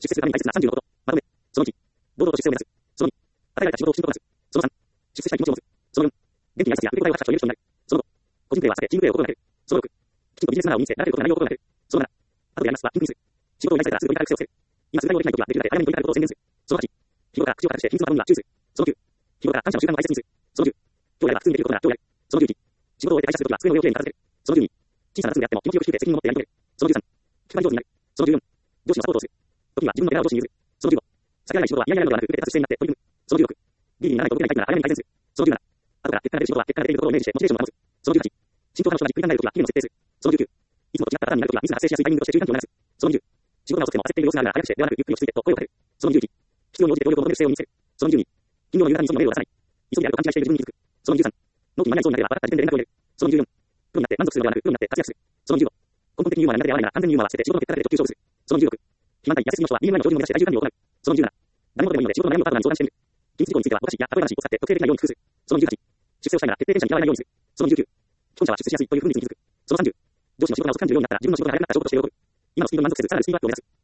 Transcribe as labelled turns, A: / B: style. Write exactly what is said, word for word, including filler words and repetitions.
A: 出世するために大切なさんじゅうのこと。まとめ。そのいち。堂々と出世を目指す。そのに。与えられた仕事をきちんとこなす。そのさん。出世したい気持ちを持つ。そのよん。元気に挨拶や受け答えをした人と言える人になる。そのご。個人プレーは避け、チームプレーを心がける。そのろく。きちんとビジネスマナーを身につけ、慣れていることや内容を心がける。そのなな。後でやりますは、緊急にする。仕事を依頼されたらすぐ取り掛かる癖をつける。今すぐ対応できないときは、できるだけ早めに取り掛かることを宣言する。そのはち。日頃から口を固くして、秘密の守りには注意する。そのきゅう。日頃から感謝の習慣を大切にする。そのじゅう。今日やれば普通にできることなら今日やる。そのじゅういち。仕事を終えて退社するときは机の上をきれいに片付ける。そのじゅうに。小さな罪であっても気持ちよく引き受けて責任を持ってやり遂げる。そのじゅうさん。気配り上手になる。そのじゅうよん。上司のサポートをする。時には自分の手柄を上司に譲る。そのじゅうご。避けられない仕事は嫌々なのではなく、受けて立つ姿勢になって取り組む。そのじゅうろく。ビリにならないと動けないタイプなら早めに改善する。そのじゅうなな。後から結果が出る仕事は結果が出ていることをイメージしてモチベーションを保つ。そのじゅうはち。進行がの人がじっくり考えるときは期限を設定する。そのじゅうきゅう。いつもと違ったパターンになるときはミスが発生しやすいタイミングとして注意喚起を促す。そのにじゅう。仕事が遅くても焦っている様子があるが早くしてではなくゆっくり落ち着いてと声をかける。そのにじゅういち。必要に応じて協力を求める姿勢を身につける。そのにじゅうに。企業の言う中にそのメールを出さない。急ぎであると勘違いしている自分に気づく。そのにじゅうさん。納期に間に合いそうになれば分かった時点で連絡を入れる。そのにじゅうよん。プロになって満足するのではなくプロになって活躍する。そのにじゅうご。根本的にユーモアが苦手で合わないなら完全にユーモアは捨てて仕事の結果だけで直球勝負する。そのにじゅうろく。肥満体痩せすぎの人は ビーエムアイ の上流を目指して体重管理を行う。そのにじゅうなな。誰もでもいいので仕事の悩みをパートナーに相談してみる。近日事項についてはお菓子や例え話を使って特定的なように工夫する。そのにじゅうはち。出世をしたいなら決定電車に嫌われないようにする。そのにじゅうきゅう。既婚者は出世しやすいというふうに気づく。そのさんじゅう。上司の仕事が遅く感じるようになったら自分の仕事が早くなった証拠として喜ぶ。今のスピードに満足せずさらにスピードアップを目指す。